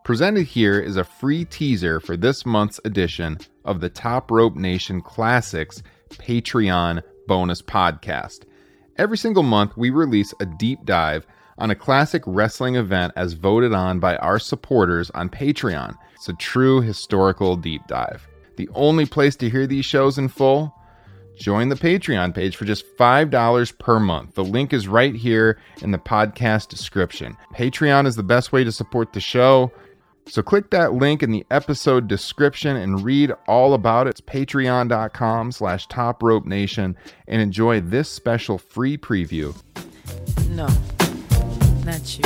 Presented here is a free teaser for this month's edition of the Top Rope Nation Classics Patreon bonus podcast. Every single month, we release a deep dive on a classic wrestling event as voted on by our supporters on Patreon. It's a true historical deep dive. The only place to hear these shows in full? Join the Patreon page for just $5 per month. The link is right here in the podcast description. Patreon is the best way to support the show. So click that link in the episode description and read all about it. It's patreon.com/topropenation and enjoy this special free preview. No, not you.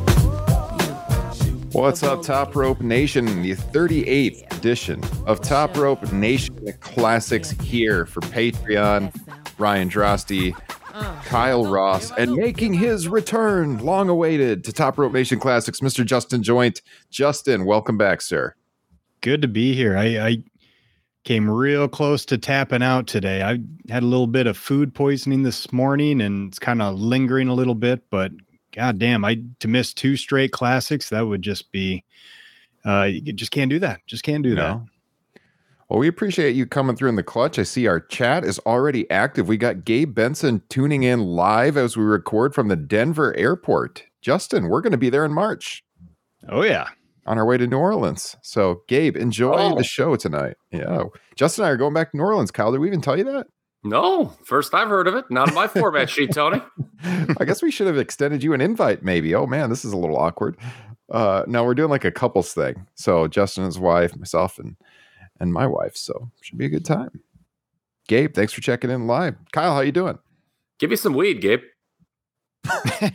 What's up, Top Rope Nation? The 38th edition of Top Rope Nation Classics here for Patreon. Ryan Drosty, Kyle Ross, and making his return, long awaited, to Top Rope Nation Classics, Mr. Justin Joint. Justin, welcome back, sir. Good to be here. I came real close to tapping out today. I had a little bit of food poisoning this morning, and it's kind of lingering a little bit, but God damn, to miss 2 straight classics, that would just be, you just can't do that. Just can't do that. Well, we appreciate you coming through in the clutch. I see our chat is already active. We got Gabe Benson tuning in live as we record from the Denver airport. Justin, we're going to be there in March. Oh, yeah. On our way to New Orleans. So, Gabe, enjoy the show tonight. Yeah. Justin and I are going back to New Orleans. Kyle, did we even tell you that? No, first I've heard of it. Not on my format sheet, Tony. I guess we should have extended you an invite, maybe. Oh, man, this is a little awkward. No, we're doing like a couples thing. So, Justin and his wife, myself, and my wife, so should be a good time. Gabe, thanks for checking in live. Kyle, how you doing? Give me some weed, Gabe. I'm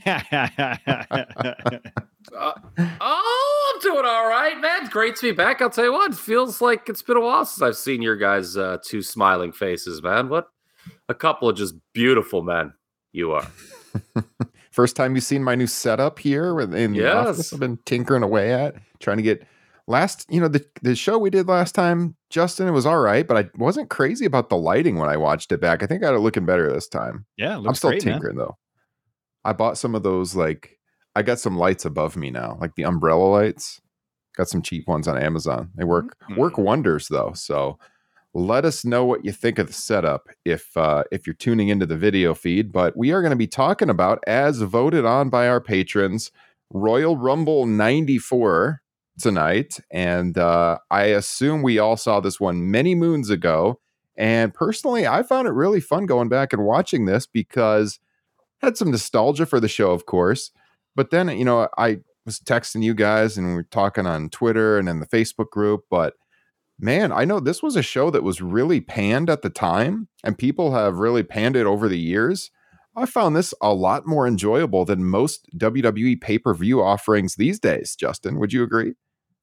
doing all right, man. Great to be back. I'll tell you what, it feels like it's been a while since I've seen your guys' 2 smiling faces, man. What a couple of just beautiful men you are. First time you've seen my new setup here in the office. I've been tinkering away at trying to get the show we did last time, Justin, it was all right, but I wasn't crazy about the lighting when I watched it back. I think I got it looking better this time. Yeah, I'm still tinkering, though. I bought some of those, I got some lights above me now, like the umbrella lights. Got some cheap ones on Amazon. They work wonders, though. So let us know what you think of the setup if you're tuning into the video feed. But we are going to be talking about, as voted on by our patrons, Royal Rumble 94 tonight, and I assume we all saw this one many moons ago, and personally I found it really fun going back and watching this because I had some nostalgia for the show, of course, but then I was texting you guys and we were talking on Twitter and in the Facebook group, but man, I know this was a show that was really panned at the time, and people have really panned it over the years. I found this a lot more enjoyable than most WWE pay-per-view offerings these days. Justin, would you agree?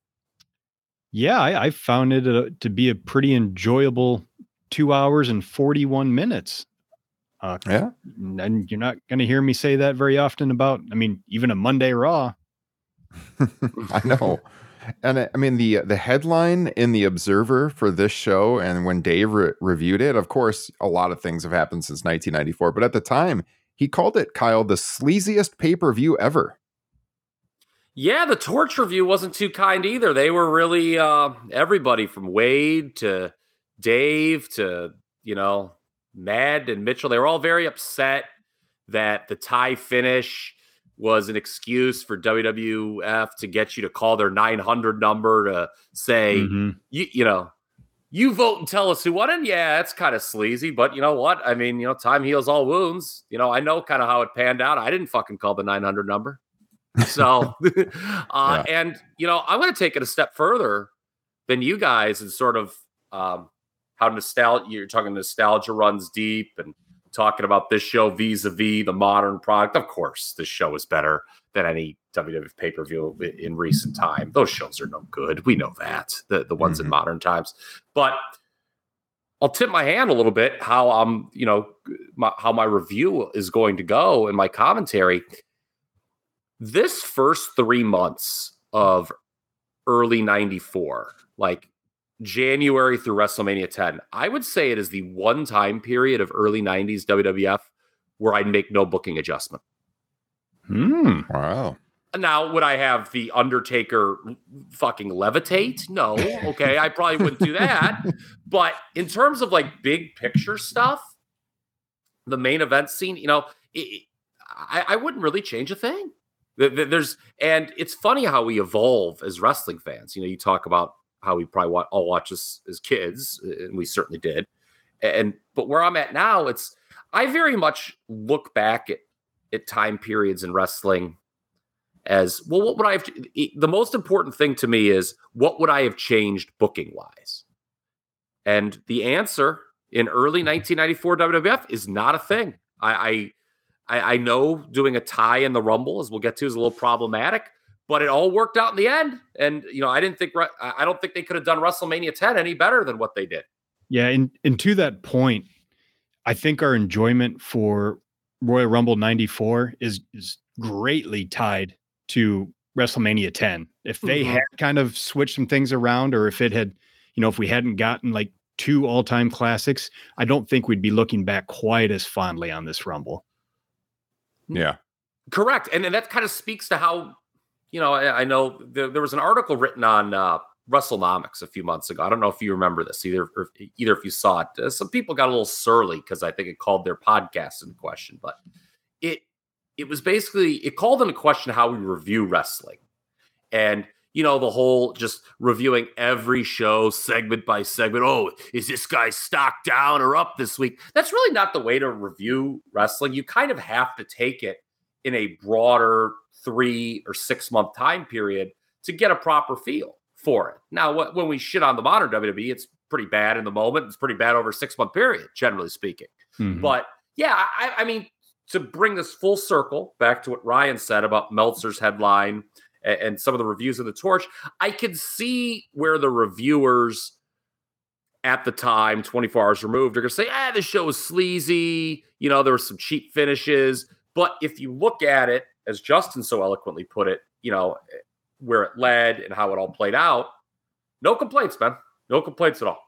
Yeah, I found it to be a pretty enjoyable 2 hours and 41 minutes. Yeah. And you're not going to hear me say that very often about, even a Monday Raw. I know. And the headline in the Observer for this show, and when Dave reviewed it, of course, a lot of things have happened since 1994. But at the time, he called it, Kyle, the sleaziest pay-per-view ever. Yeah, the Torch review wasn't too kind either. They were really everybody from Wade to Dave to, Mad and Mitchell. They were all very upset that the tie finish was an excuse for WWF to get you to call their 900 number to say, you vote and tell us who won. And yeah, it's kind of sleazy, but you know what? Time heals all wounds. I know kind of how it panned out. I didn't fucking call the 900 number. So, and I'm going to take it a step further than you guys, and sort of how you're talking nostalgia runs deep, and talking about this show vis-a-vis the modern product. Of course, this show is better than any WWF pay-per-view in recent time. Those shows are no good. We know that, the ones in modern times. But I'll tip my hand a little bit how how my review is going to go in my commentary. This first 3 months of early 94, like January through WrestleMania 10, I would say it is the one time period of early 90s WWF where I'd make no booking adjustment. Wow. Now, would I have the Undertaker fucking levitate? No. Okay, I probably wouldn't do that. But in terms of like big picture stuff, the main event scene, I wouldn't really change a thing. And it's funny how we evolve as wrestling fans. You talk about how we probably all watch this as kids, and we certainly did. But where I'm at now, I very much look back at time periods in wrestling as, well, what would I have? The most important thing to me is, what would I have changed booking wise? And the answer in early 1994 WWF is not a thing. I know doing a tie in the Rumble, as we'll get to, is a little problematic, but it all worked out in the end. And I don't think they could have done WrestleMania 10 any better than what they did. Yeah, and to that point, I think our enjoyment for Royal Rumble 94 is greatly tied to WrestleMania 10. If they had kind of switched some things around, or if it had, if we hadn't gotten like 2 all-time classics, I don't think we'd be looking back quite as fondly on this Rumble. Yeah. Correct. And that kind of speaks to how, I know there was an article written on WrestleNomics a few months ago. I don't know if you remember this either if you saw it. Some people got a little surly because I think it called their podcast into question, but it was basically, it called into question how we review wrestling. And, the whole just reviewing every show segment by segment. Oh, is this guy stock down or up this week? That's really not the way to review wrestling. You kind of have to take it in a broader 3 or 6 month time period to get a proper feel for it. Now, when we shit on the modern WWE, it's pretty bad in the moment. It's pretty bad over a 6 month period, generally speaking. Mm-hmm. But yeah, I mean, to bring this full circle back to what Ryan said about Meltzer's headline and some of the reviews of the Torch, I could see where the reviewers at the time, 24 hours removed, are going to say, this show is sleazy. There were some cheap finishes. But if you look at it, as Justin so eloquently put it, where it led and how it all played out, no complaints, man. No complaints at all.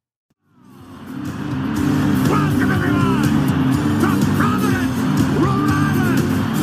Welcome, everyone, to Providence, Rhode Island.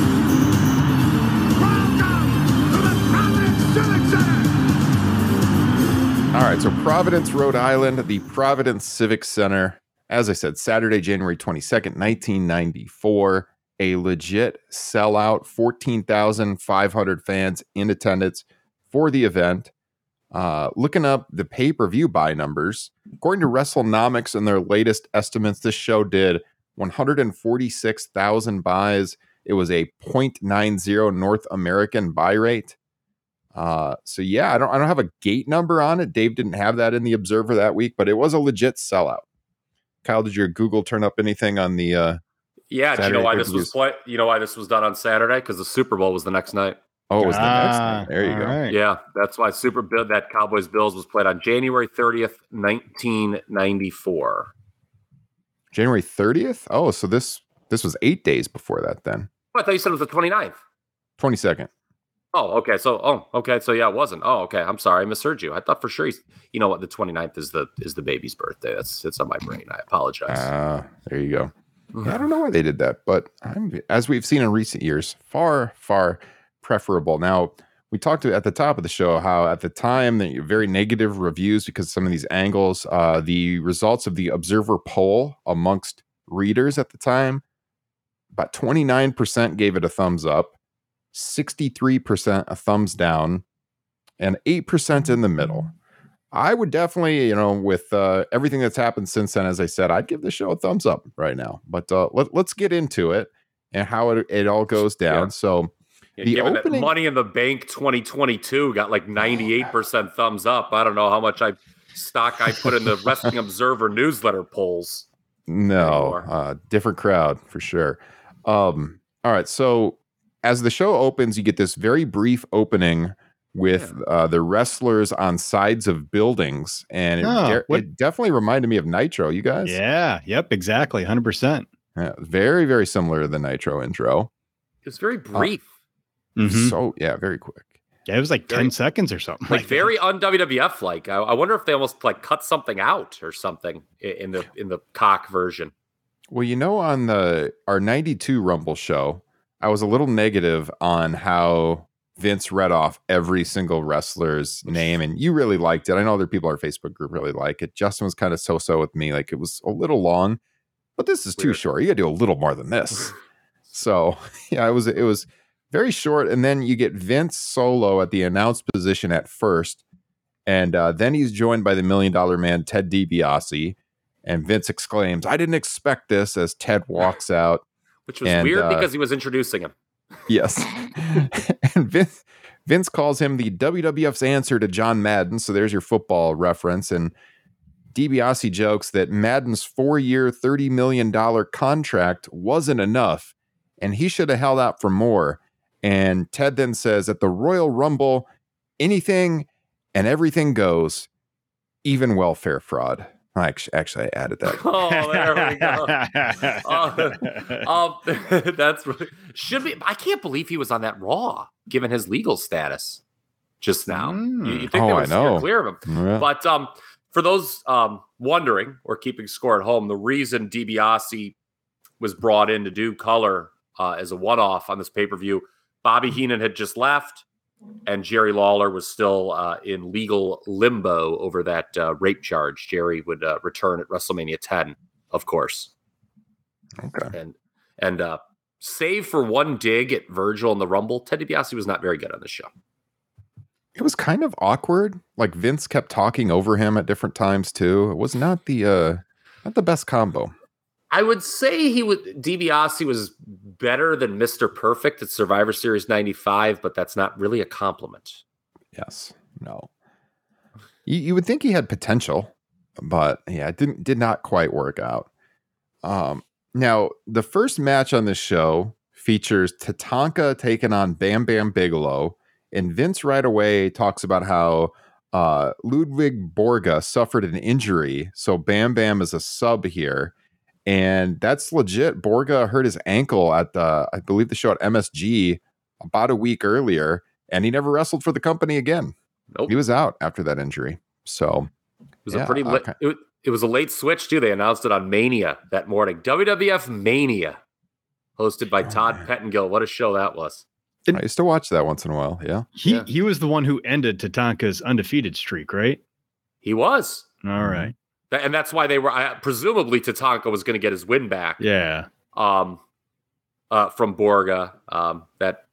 Welcome to the Providence Civic Center. All right, so Providence, Rhode Island, the Providence Civic Center. As I said, Saturday, January 22nd, 1994. A legit sellout, 14,500 fans in attendance for the event. Looking up the pay-per-view buy numbers, according to WrestleNomics and their latest estimates, this show did 146,000 buys. It was a 0.90 North American buy rate. So yeah, I don't have a gate number on it. Dave didn't have that in the Observer that week, but it was a legit sellout. Kyle, did your Google turn up anything on the Yeah, do you know why this was why this was done on Saturday? Because the Super Bowl was the next night. Oh, it was the next night. There you go. Right. Yeah, that's why that Cowboys Bills was played on January 30th, 1994. January 30th? Oh, so this was 8 days before that then. Oh, I thought you said it was the 29th. 22nd. Oh, okay. So yeah, it wasn't. Oh, okay. I'm sorry, I misheard you. I thought for sure you know what, the 29th is the baby's birthday. It's on my brain. I apologize. There you go. Yeah, I don't know why they did that, but as we've seen in recent years, far, far preferable. Now, we talked at the top of the show how at the time, the very negative reviews because of some of these angles, the results of the Observer poll amongst readers at the time, about 29% gave it a thumbs up, 63% a thumbs down, and 8% in the middle. I would definitely, with everything that's happened since then, as I said, I'd give the show a thumbs up right now. But let's get into it and how it all goes down. Yeah. So the opening, that Money in the Bank 2022 got like 98% thumbs up. I don't know how much stock I put in the Wrestling Observer newsletter polls. No, different crowd for sure. All right, so as the show opens, you get this very brief opening with the wrestlers on sides of buildings, and it definitely reminded me of Nitro. You guys? Yeah. Yep. Exactly. 100%. Yeah, very, very similar to the Nitro intro. It was very brief. So very quick. Yeah, it was like 10 seconds or something. Like very un-WWF like. I wonder if they almost like cut something out or something in the cock version. Well, on our 92 Rumble show, I was a little negative on how Vince read off every single wrestler's name, and you really liked it. I know other people in our Facebook group really like it. Justin was kind of so-so with me. Like, it was a little long, but this is too Weird. short. You got to do a little more than this. So, yeah, it was very short. And then you get Vince solo at the announced position at first. And then he's joined by the $1 Million Man, Ted DiBiase. And Vince exclaims, "I didn't expect this," as Ted walks out. Which was weird because he was introducing him. Yes. And Vince calls him the WWF's answer to John Madden. So there's your football reference. And DiBiase jokes that Madden's 4-year, $30 million contract wasn't enough, and he should have held out for more. And Ted then says, at the Royal Rumble, anything and everything goes, even welfare fraud. Actually, I added that. Oh, there we go. That's should be. I can't believe he was on that Raw, given his legal status just now. You think they would steer clear of him? Yeah. But for those wondering or keeping score at home, the reason DiBiase was brought in to do color as a one-off on this pay-per-view, Bobby Heenan had just left, and Jerry Lawler was still in legal limbo over that rape charge. Jerry would return at WrestleMania 10, of course. Okay. And save for one dig at Virgil in the Rumble, Ted DiBiase was not very good on this show. It was kind of awkward. Like, Vince kept talking over him at different times too. It was not the best combo. I would say DiBiase was better than Mr. Perfect at Survivor Series 95, but that's not really a compliment. Yes. No. You would think he had potential, but yeah, it did not quite work out. Now, the first match on this show features Tatanka taking on Bam Bam Bigelow, and Vince right away talks about how Ludwig Borga suffered an injury, so Bam Bam is a sub here. And that's legit. Borga hurt his ankle at I believe the show at MSG about a week earlier, and he never wrestled for the company again. Nope. He was out after that injury. So it was a pretty it was a late switch too. They announced it on Mania that morning. WWF Mania, hosted by Todd Pettengill. What a show that was. I used to watch that once in a while. Yeah. He was the one who ended Tatanka's undefeated streak, right? He was. All right. And that's why they were presumably Tatanka was going to get his win back. Yeah. From Borga. That,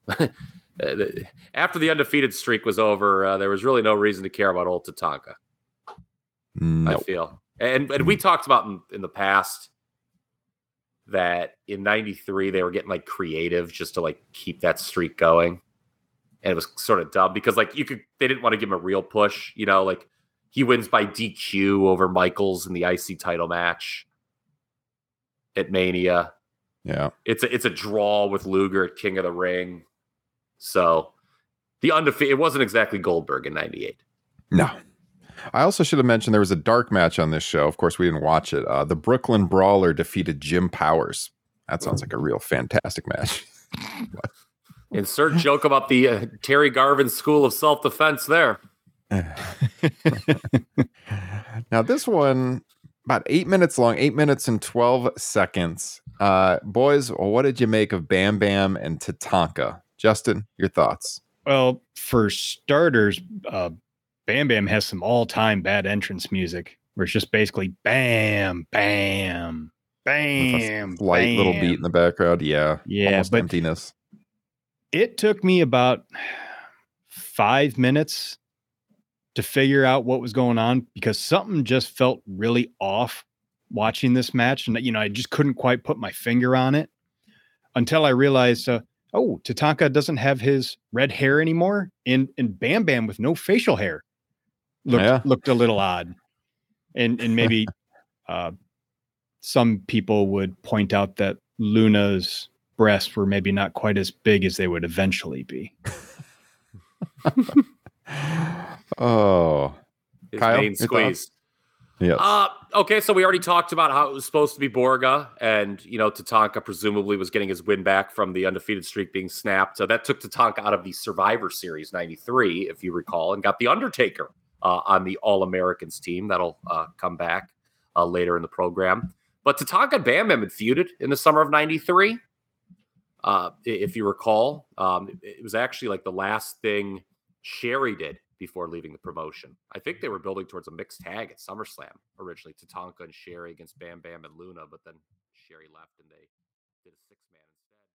after the undefeated streak was over, there was really no reason to care about old Tatanka. Nope. I feel. And we talked about in the past that in 93 they were getting like creative just to like keep that streak going. And it was sort of dumb because like they didn't want to give him a real push, like he wins by DQ over Michaels in the IC title match at Mania. Yeah. It's a draw with Luger at King of the Ring. So the undefeated, it wasn't exactly Goldberg in 98. No. I also should have mentioned there was a dark match on this show. Of course, we didn't watch it. The Brooklyn Brawler defeated Jim Powers. That sounds like a real fantastic match. Insert joke about the Terry Garvin School of Self-Defense there. Now, this one, about 8 minutes long, 8 minutes and 12 seconds. Boys, what did you make of Bam Bam and Tatanka? Justin, your thoughts? Well, for starters, Bam Bam has some all-time bad entrance music where it's just basically bam, bam, bam, Light bam. little beat in the background. Yeah. Yeah, Almost but emptiness. it took me about 5 minutes to figure out what was going on because something just felt really off watching this match. And, I just couldn't quite put my finger on it until I realized, Tatanka doesn't have his red hair anymore. And Bam Bam with no facial hair looked a little odd. And maybe some people would point out that Luna's breasts were maybe not quite as big as they would eventually be. Oh, His Kyle, main squeeze. Yes. Okay, so we already talked about how it was supposed to be Borga, and Tatanka presumably was getting his win back from the undefeated streak being snapped. So that took Tatanka out of the Survivor Series 93, if you recall, and got the Undertaker on the All-Americans team. That'll come back later in the program. But Tatanka and Bam Bam had feuded in the summer of 93. If you recall, it was actually like the last thing Sherry did before leaving the promotion. I think they were building towards a mixed tag at SummerSlam originally, Tatanka and Sherry against Bam Bam and Luna, but then Sherry left and they did a 6-man instead.